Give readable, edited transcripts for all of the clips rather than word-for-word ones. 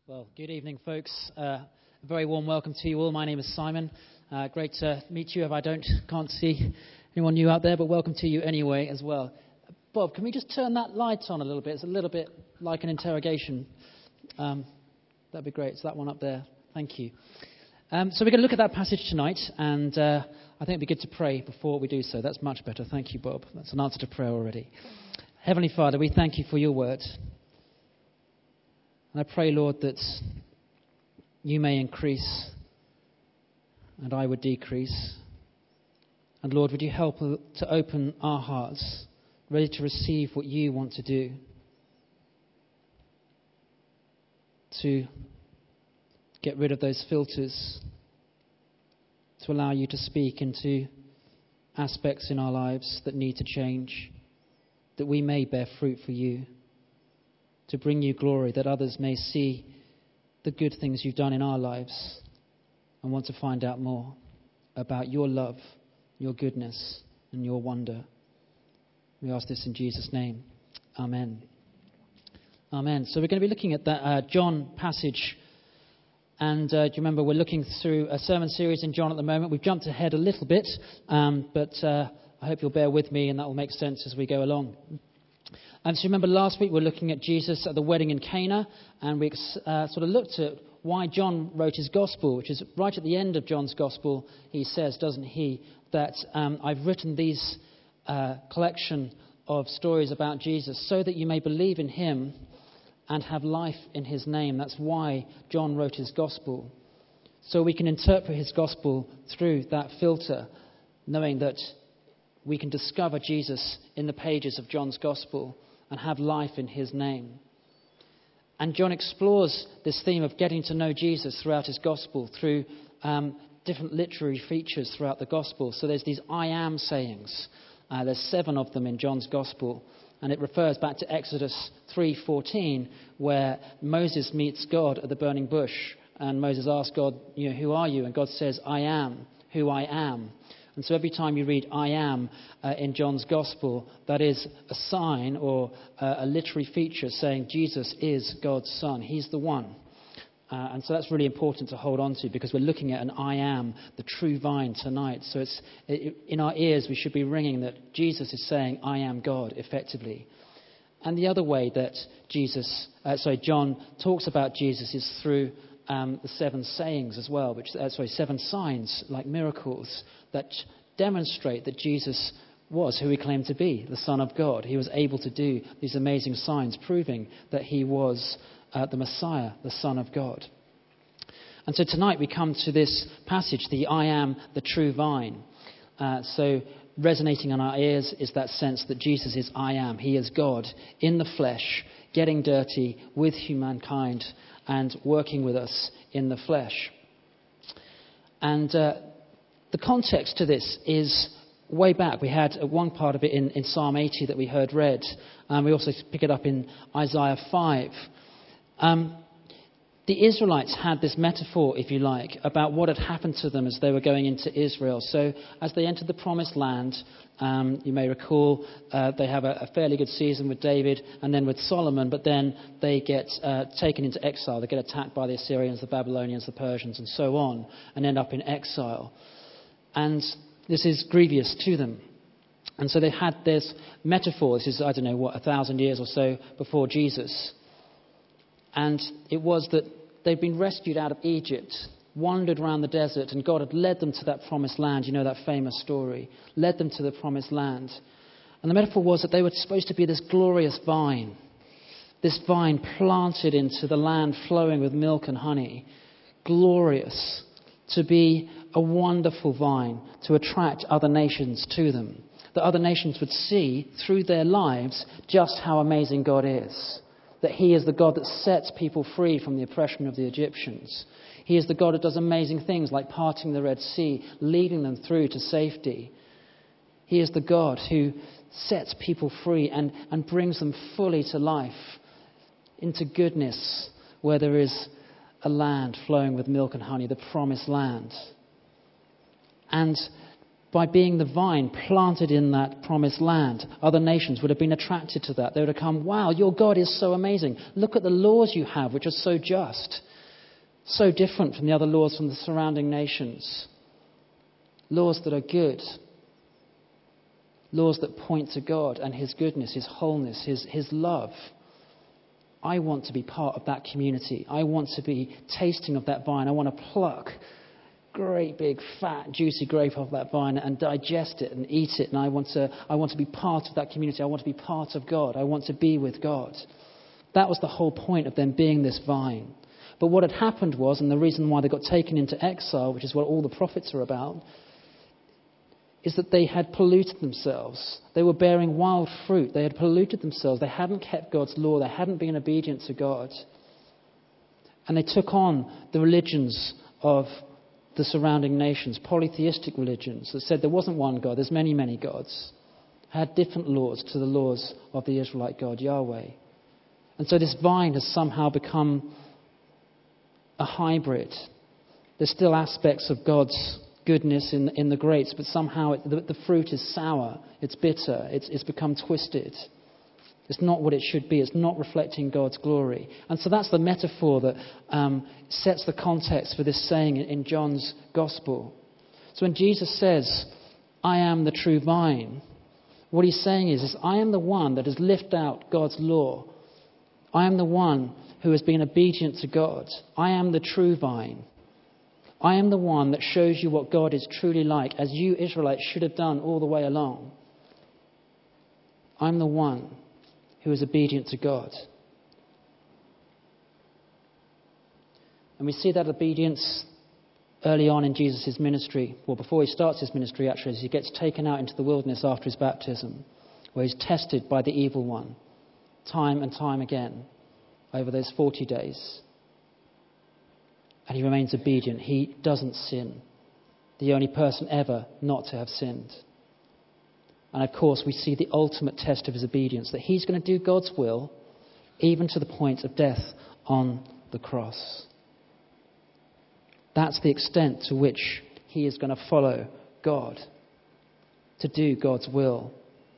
Well, good evening, folks. A very warm welcome to you all. My name is Simon. Great to meet you. If I can't see anyone new out there, but welcome to you anyway as well. Bob, can we just turn that light on a little bit? It's a little bit like an interrogation. That'd be great. It's that one up there. Thank you. So we're going to look at that passage tonight, and I think it'd be good to pray before we do so. That's much better. Thank you, Bob. That's an answer to prayer already. Heavenly Father, we thank you for your word. And I pray, Lord, that you may increase and I would decrease. And Lord, would you help to open our hearts, ready to receive what you want to do, to get rid of those filters, to allow you to speak into aspects in our lives that need to change, that we may bear fruit for you, to bring you glory, that others may see the good things you've done in our lives and want to find out more about your love, your goodness, and your wonder. We ask this in Jesus' name. Amen. Amen. So we're going to be looking at that John passage. And do you remember we're looking through a sermon series in John at the moment? We've jumped ahead a little bit, but I hope you'll bear with me and that will make sense as we go along. So remember last week we were looking at Jesus at the wedding in Cana, and we sort of looked at why John wrote his gospel, which is right at the end of John's gospel. He says, doesn't he, that I've written these collection of stories about Jesus so that you may believe in him and have life in his name. That's why John wrote his gospel. So we can interpret his gospel through that filter, knowing that we can discover Jesus in the pages of John's gospel and have life in his name. And John explores this theme of getting to know Jesus throughout his gospel through different literary features throughout the gospel. So there's these I am sayings. There's 7 of them in John's gospel. And it refers back to Exodus 3:14, where Moses meets God at the burning bush. And Moses asks God, who are you? And God says, I am who I am. And so every time you read I am in John's gospel, that is a sign or a literary feature saying Jesus is God's son. He's the one. And so that's really important to hold on to, because we're looking at an I am, the true vine, tonight. So in our ears we should be ringing that Jesus is saying I am God effectively. And the other way that John talks about Jesus is through the 7 sayings as well, 7 signs like miracles that demonstrate that Jesus was who he claimed to be, the Son of God. He was able to do these amazing signs, proving that he was the Messiah, the Son of God. And so tonight we come to this passage, the I am the true vine. So resonating on our ears is that sense that Jesus is I am. He is God in the flesh, getting dirty with humankind and working with us in the flesh. And the context to this is way back. We had one part of it in Psalm 80 that we heard read. We also pick it up in Isaiah 5. The Israelites had this metaphor, if you like, about what had happened to them as they were going into Israel. So as they entered the promised land, you may recall they have a fairly good season with David and then with Solomon, but then they get taken into exile. They get attacked by the Assyrians, the Babylonians, the Persians, and so on, and end up in exile. And this is grievous to them. And so they had this metaphor. This is, 1,000 years or so before Jesus. And it was that they'd been rescued out of Egypt, wandered around the desert, and God had led them to that promised land. You know that famous story. Led them to the promised land. And the metaphor was that they were supposed to be this glorious vine. This vine planted into the land flowing with milk and honey. Glorious. To be a wonderful vine to attract other nations to them. That other nations would see through their lives just how amazing God is. That he is the God that sets people free from the oppression of the Egyptians. He is the God that does amazing things like parting the Red Sea, leading them through to safety. He is the God who sets people free and brings them fully to life, into goodness, where there is a land flowing with milk and honey, the promised land. And by being the vine planted in that promised land, other nations would have been attracted to that. They would have come, wow, your God is so amazing. Look at the laws you have, which are so just, so different from the other laws from the surrounding nations. Laws that are good. Laws that point to God and his goodness, his wholeness, his love. I want to be part of that community. I want to be tasting of that vine. I want to pluck great big fat juicy grape off that vine and digest it and eat it, and I want to be part of that community. I want to be part of God. I want to be with God. That was the whole point of them being this vine. But what had happened was, and the reason why they got taken into exile, which is what all the prophets are about, is that they had polluted themselves. They were bearing wild fruit. They had polluted themselves. They hadn't kept God's law. They hadn't been obedient to God. And they took on the religions of the surrounding nations, polytheistic religions that said there wasn't one God, there's many, many gods, had different laws to the laws of the Israelite God, Yahweh. And so this vine has somehow become a hybrid. There's still aspects of God's goodness in the grapes, but somehow the fruit is sour, it's bitter, it's become twisted. It's not what it should be. It's not reflecting God's glory. And so that's the metaphor that sets the context for this saying in John's Gospel. So when Jesus says, I am the true vine, what he's saying is I am the one that has lived out God's law. I am the one who has been obedient to God. I am the true vine. I am the one that shows you what God is truly like, as you Israelites should have done all the way along. I'm the one who is obedient to God. And we see that obedience early on in Jesus' ministry, well, before he starts his ministry, actually, as he gets taken out into the wilderness after his baptism, where he's tested by the evil one, time and time again, over those 40 days. And he remains obedient. He doesn't sin. The only person ever not to have sinned. And of course, we see the ultimate test of his obedience, that he's going to do God's will, even to the point of death on the cross. That's the extent to which he is going to follow God, to do God's will.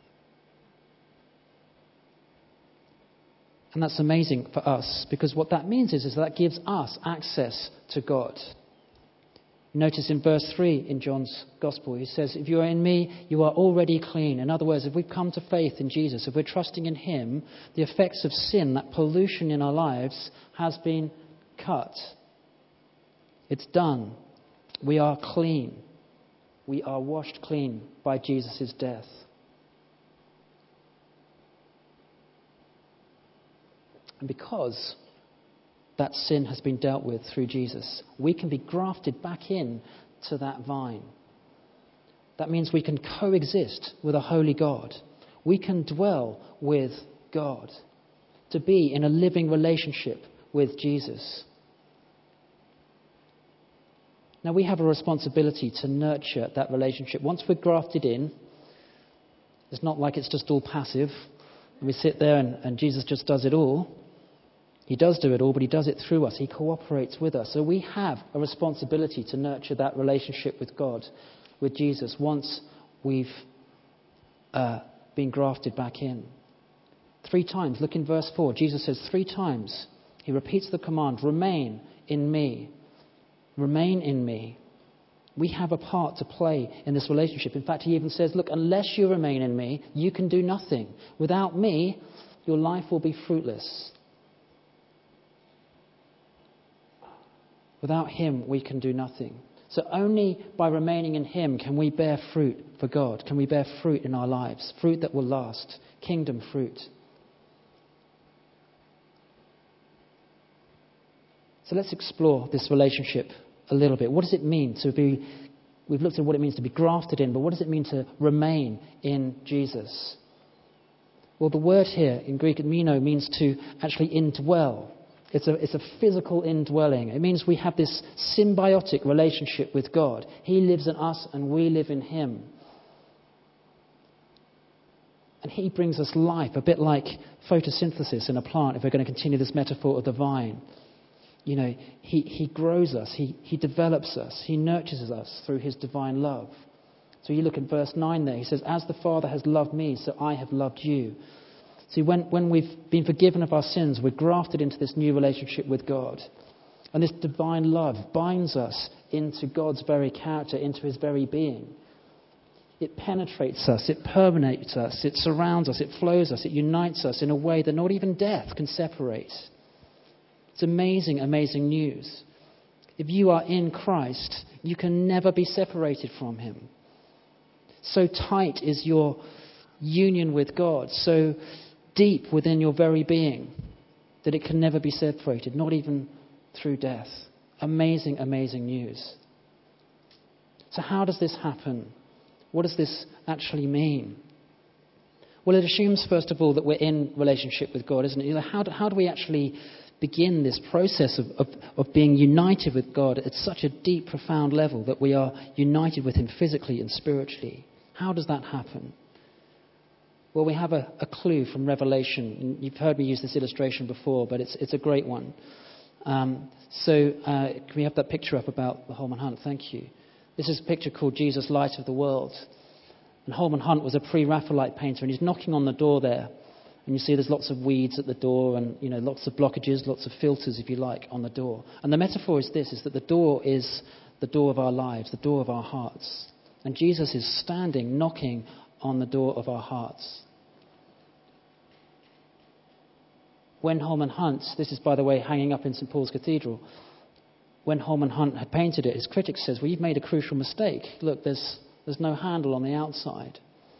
And that's amazing for us, because what that means is that gives us access to God. Notice in verse 3 in John's Gospel, he says, if you are in me, you are already clean. In other words, if we've come to faith in Jesus, if we're trusting in him, the effects of sin, that pollution in our lives, has been cut. It's done. We are clean. We are washed clean by Jesus' death. And because that sin has been dealt with through Jesus, we can be grafted back in to that vine. That means we can coexist with a holy God. We can dwell with God, to be in a living relationship with Jesus. Now we have a responsibility to nurture that relationship. Once we're grafted in, it's not like it's just all passive. We sit there and Jesus just does it all. He does do it all, but he does it through us. He cooperates with us. So we have a responsibility to nurture that relationship with God, with Jesus, once we've been grafted back in. 3 times, look in verse 4. Jesus says 3 times, he repeats the command, remain in me. Remain in me. We have a part to play in this relationship. In fact, he even says, look, unless you remain in me, you can do nothing. Without me, your life will be fruitless. Without him, we can do nothing. So only by remaining in him can we bear fruit for God. Can we bear fruit in our lives? Fruit that will last. Kingdom fruit. So let's explore this relationship a little bit. What does it mean to be... We've looked at what it means to be grafted in, but what does it mean to remain in Jesus? Well, the word here in Greek, meno, means to actually indwell. It's a physical indwelling. It means we have this symbiotic relationship with God. He lives in us and we live in him. And he brings us life, a bit like photosynthesis in a plant, if we're going to continue this metaphor of the vine. You know, he grows us, he develops us, he nurtures us through his divine love. So you look at verse 9 there. He says, as the Father has loved me, so I have loved you. See, when we've been forgiven of our sins, we're grafted into this new relationship with God. And this divine love binds us into God's very character, into his very being. It penetrates us, it permeates us, it surrounds us, it flows us, it unites us in a way that not even death can separate. It's amazing, amazing news. If you are in Christ, you can never be separated from him. So tight is your union with God, so deep within your very being, that it can never be separated, not even through death. Amazing, amazing news. So how does this happen? What does this actually mean? Well, it assumes, first of all, that we're in relationship with God, isn't it? How do we actually begin this process of being united with God at such a deep, profound level that we are united with him physically and spiritually? How does that happen? Well, we have a clue from Revelation. You've heard me use this illustration before, but it's a great one. Can we have that picture up about the Holman Hunt? Thank you. This is a picture called Jesus, Light of the World. And Holman Hunt was a pre-Raphaelite painter, and he's knocking on the door there. And you see there's lots of weeds at the door and, lots of blockages, lots of filters, if you like, on the door. And the metaphor is this, is that the door is the door of our lives, the door of our hearts. And Jesus is standing, knocking on the door of our hearts. When Holman Hunt, this is, by the way, hanging up in St. Paul's Cathedral, when Holman Hunt had painted it, his critic says, well, you've made a crucial mistake. Look, there's no handle on the outside.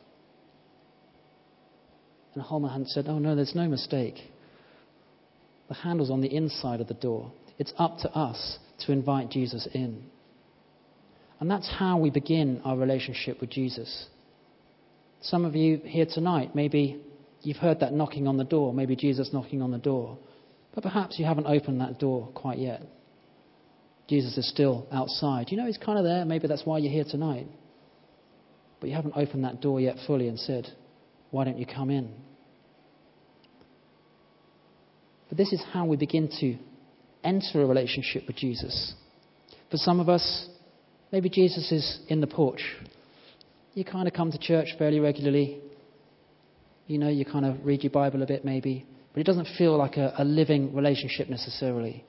And Holman Hunt said, oh no, there's no mistake. The handle's on the inside of the door. It's up to us to invite Jesus in. And that's how we begin our relationship with Jesus. Some of you here tonight, maybe you've heard that knocking on the door, maybe Jesus knocking on the door. But perhaps you haven't opened that door quite yet. Jesus is still outside. He's kind of there. Maybe that's why you're here tonight. But you haven't opened that door yet fully and said, why don't you come in? But this is how we begin to enter a relationship with Jesus. For some of us, maybe Jesus is in the porch. You kind of come to church fairly regularly. You kind of read your Bible a bit maybe. But it doesn't feel like a living relationship necessarily.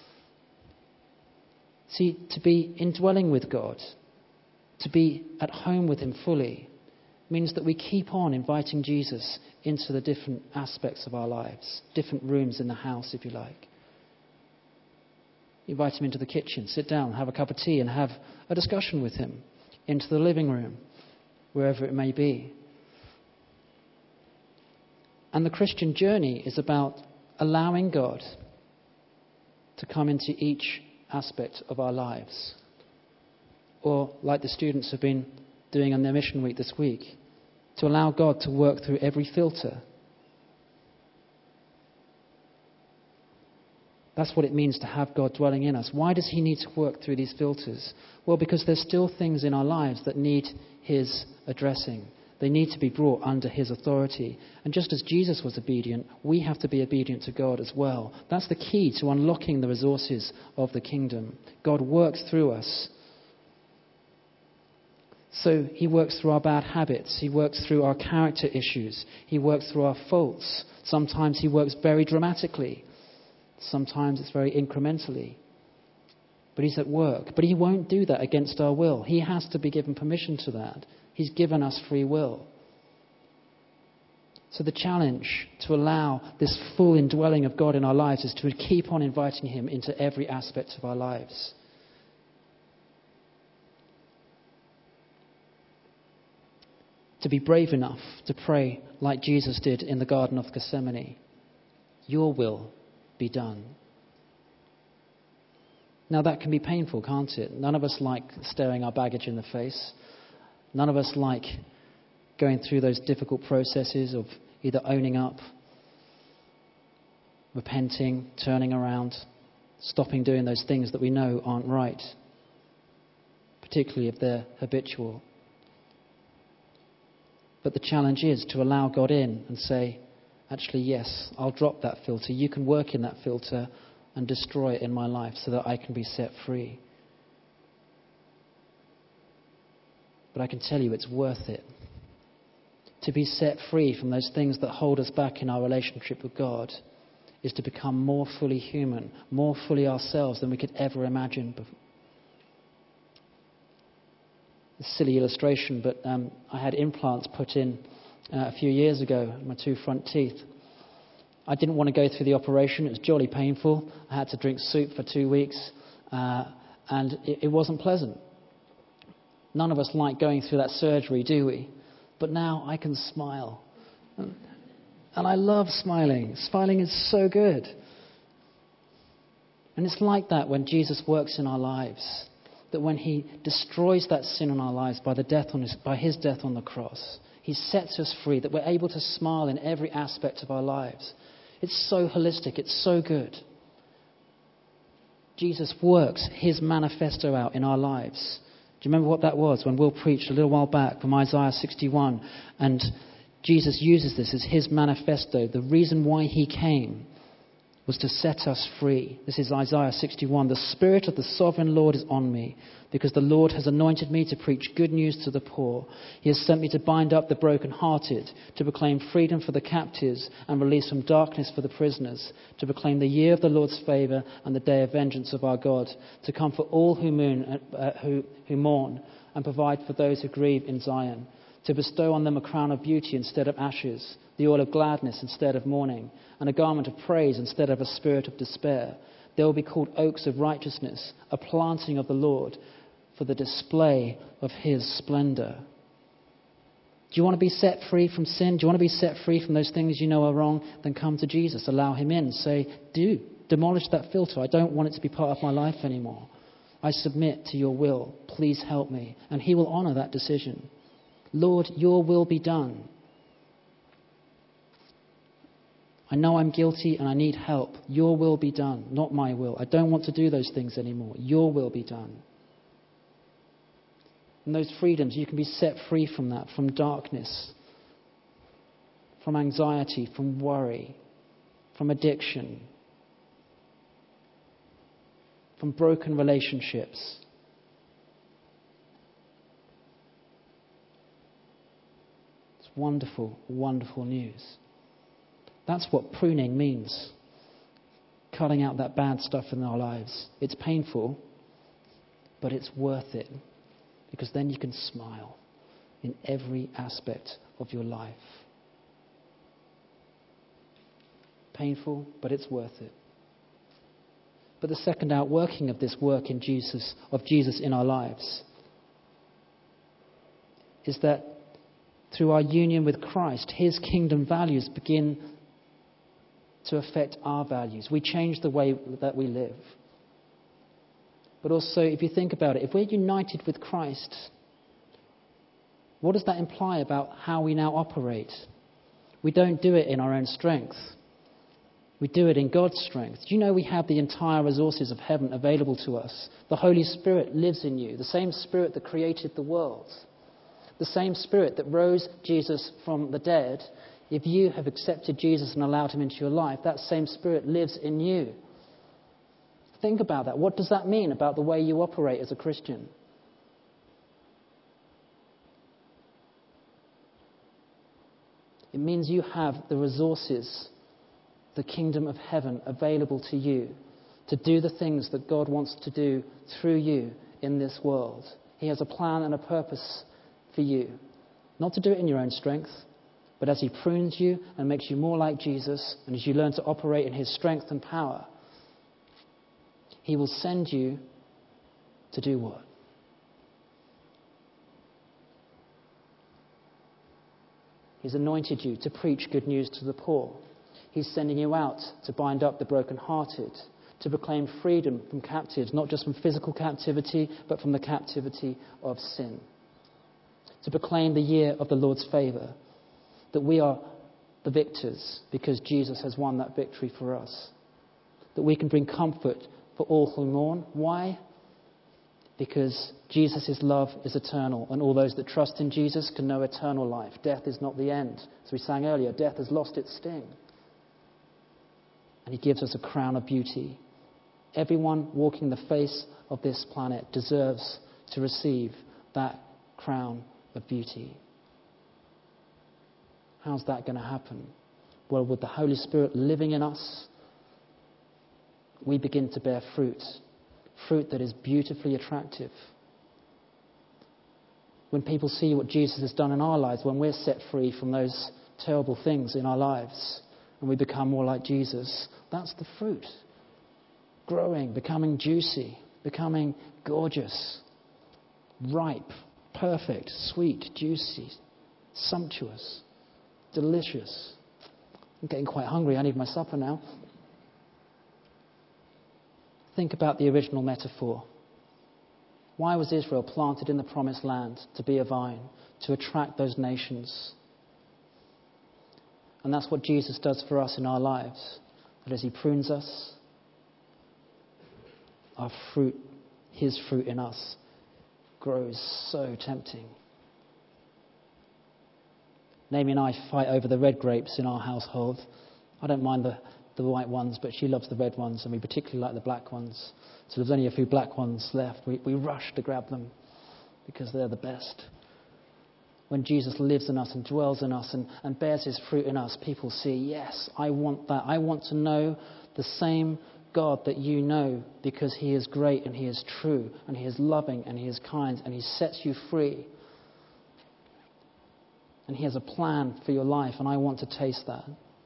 See, to be indwelling with God, to be at home with him fully, means that we keep on inviting Jesus into the different aspects of our lives, different rooms in the house, if you like. Invite him into the kitchen, sit down, have a cup of tea, and have a discussion with him. Into the living room, wherever it may be. And the Christian journey is about allowing God to come into each aspect of our lives. Or, like the students have been doing on their mission week this week, to allow God to work through every filter. That's what it means to have God dwelling in us. Why does he need to work through these filters? Well, because there's still things in our lives that need his addressing. They need to be brought under his authority. And just as Jesus was obedient, we have to be obedient to God as well. That's the key to unlocking the resources of the kingdom. God works through us. So he works through our bad habits. He works through our character issues. He works through our faults. Sometimes he works very dramatically. Sometimes it's very incrementally. But he's at work. But he won't do that against our will. He has to be given permission to that. He's given us free will. So the challenge to allow this full indwelling of God in our lives is to keep on inviting him into every aspect of our lives. To be brave enough to pray like Jesus did in the Garden of Gethsemane. Your will be done. Now that can be painful, can't it? None of us like staring our baggage in the face. None of us like going through those difficult processes of either owning up, repenting, turning around, stopping doing those things that we know aren't right, particularly if they're habitual. But the challenge is to allow God in and say, actually, yes, I'll drop that filter. You can work in that filter and destroy it in my life so that I can be set free. But I can tell you it's worth it. To be set free from those things that hold us back in our relationship with God is to become more fully human, more fully ourselves than we could ever imagine. A silly illustration, but I had implants put in a few years ago, my 2 front teeth. I didn't want to go through the operation. It was jolly painful. I had to drink soup for 2 weeks, and it wasn't pleasant. None of us like going through that surgery, do we? But now I can smile. And I love smiling. Smiling is so good. And it's like that when Jesus works in our lives. That when he destroys that sin in our lives by his death on the cross, he sets us free, that we're able to smile in every aspect of our lives. It's so holistic. It's so good. Jesus works his manifesto out in our lives. Do you remember what that was when Will preached a little while back from Isaiah 61? And Jesus uses this as his manifesto. The reason why he came was to set us free. This is Isaiah 61. The Spirit of the Sovereign Lord is on me, because the Lord has anointed me to preach good news to the poor. He has sent me to bind up the brokenhearted, to proclaim freedom for the captives and release from darkness for the prisoners, to proclaim the year of the Lord's favour and the day of vengeance of our God, to comfort all who mourn and provide for those who grieve in Zion, to bestow on them a crown of beauty instead of ashes, the oil of gladness instead of mourning, and a garment of praise instead of a spirit of despair. They will be called oaks of righteousness, a planting of the Lord, for the display of his splendour. Do you want to be set free from sin? Do you want to be set free from those things you know are wrong? Then come to Jesus. Allow him in. Say, demolish that filter. I don't want it to be part of my life anymore. I submit to your will. Please help me. And he will honour that decision. Lord, your will be done. I know I'm guilty and I need help. Your will be done, not my will. I don't want to do those things anymore. Your will be done. And those freedoms, you can be set free from that, from darkness, from anxiety, from worry, from addiction, from broken relationships. It's wonderful, wonderful news. That's what pruning means. Cutting out that bad stuff in our lives. It's painful, but it's worth it. Because then you can smile in every aspect of your life. Painful, but it's worth it. But the second outworking of this work of Jesus in our lives is that through our union with Christ, his kingdom values begin to affect our values. We change the way that we live. But also, if you think about it, if we're united with Christ, what does that imply about how we now operate? We don't do it in our own strength. We do it in God's strength. Do you know we have the entire resources of heaven available to us? The Holy Spirit lives in you, the same Spirit that created the world. The same Spirit that rose Jesus from the dead. If you have accepted Jesus and allowed him into your life, that same Spirit lives in you. Think about that. What does that mean about the way you operate as a Christian? It means you have the resources, the kingdom of heaven available to you to do the things that God wants to do through you in this world. He has a plan and a purpose for you. Not to do it in your own strength, but as he prunes you and makes you more like Jesus, and as you learn to operate in his strength and power, he will send you to do what? He's anointed you to preach good news to the poor. He's sending you out to bind up the brokenhearted, to proclaim freedom from captives, not just from physical captivity, but from the captivity of sin. To proclaim the year of the Lord's favour, that we are the victors because Jesus has won that victory for us. That we can bring comfort for all who mourn. Why? Because Jesus' love is eternal, and all those that trust in Jesus can know eternal life. Death is not the end. As we sang earlier, death has lost its sting. And he gives us a crown of beauty. Everyone walking the face of this planet deserves to receive that crown of beauty. How's that going to happen? Well, with the Holy Spirit living in us, we begin to bear fruit that is beautifully attractive. When people see what Jesus has done in our lives, when we're set free from those terrible things in our lives and we become more like Jesus, that's the fruit. Growing, becoming juicy, becoming gorgeous, ripe, perfect, sweet, juicy, sumptuous, delicious. I'm getting quite hungry. I need my supper now. Think about the original metaphor. Why was Israel planted in the promised land? To be a vine, to attract those nations. And that's what Jesus does for us in our lives. That as he prunes us, our fruit, his fruit in us, grows so tempting. Naomi and I fight over the red grapes in our household. I don't mind the white ones, but she loves the red ones, and we particularly like the black ones. So there's only a few black ones left. We rush to grab them because they're the best. When Jesus lives in us and dwells in us and bears his fruit in us, people see, yes, I want that. I want to know the same God that you know, because he is great and he is true and he is loving and he is kind and he sets you free. And he has a plan for your life, and I want to taste that.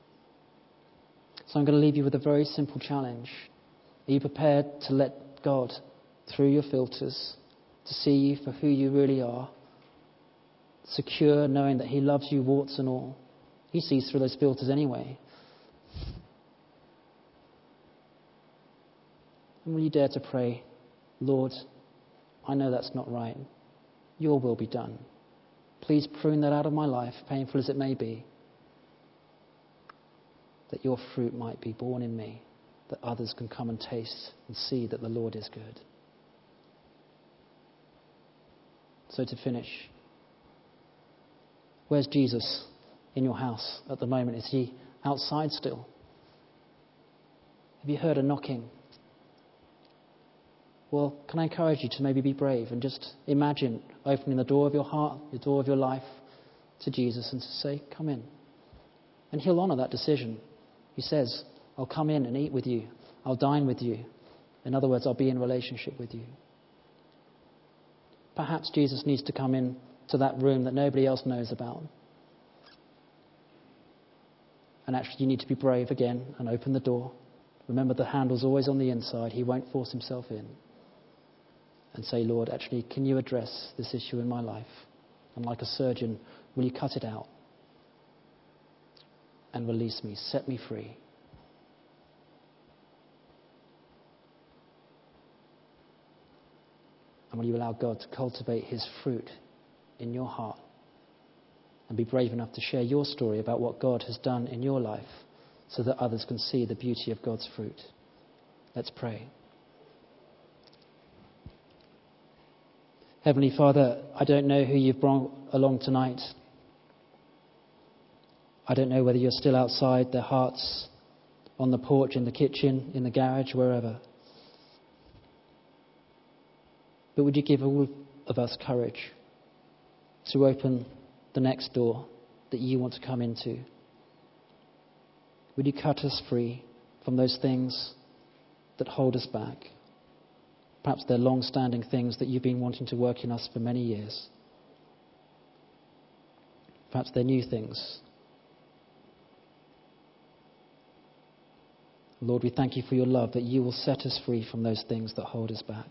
So I'm going to leave you with a very simple challenge. Are you prepared to let God, through your filters, to see you for who you really are? Secure, knowing that he loves you, warts and all. He sees through those filters anyway. And will you dare to pray, Lord, I know that's not right. Your will be done. Please prune that out of my life, painful as it may be, that your fruit might be born in me, that others can come and taste and see that the Lord is good. So to finish, where's Jesus in your house at the moment? Is he outside still? Have you heard a knocking? Well, can I encourage you to maybe be brave and just imagine opening the door of your heart, the door of your life to Jesus, and to say, come in. And he'll honour that decision. He says, I'll come in and eat with you. I'll dine with you. In other words, I'll be in relationship with you. Perhaps Jesus needs to come in to that room that nobody else knows about. And actually you need to be brave again and open the door. Remember, the handle's always on the inside. He won't force himself in. And say, Lord, actually, can you address this issue in my life? And like a surgeon, will you cut it out? And release me, set me free. And will you allow God to cultivate his fruit in your heart? And be brave enough to share your story about what God has done in your life, so that others can see the beauty of God's fruit. Let's pray. Heavenly Father, I don't know who you've brought along tonight. I don't know whether you're still outside their hearts, on the porch, in the kitchen, in the garage, wherever. But would you give all of us courage to open the next door that you want to come into? Would you cut us free from those things that hold us back? Perhaps they're long-standing things that you've been wanting to work in us for many years. Perhaps they're new things. Lord, we thank you for your love, that you will set us free from those things that hold us back.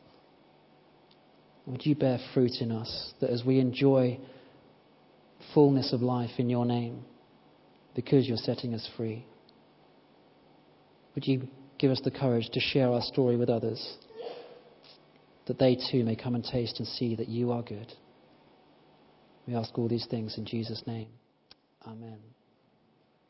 Would you bear fruit in us, that as we enjoy fullness of life in your name, because you're setting us free, would you give us the courage to share our story with others, that they too may come and taste and see that you are good. We ask all these things in Jesus' name. Amen.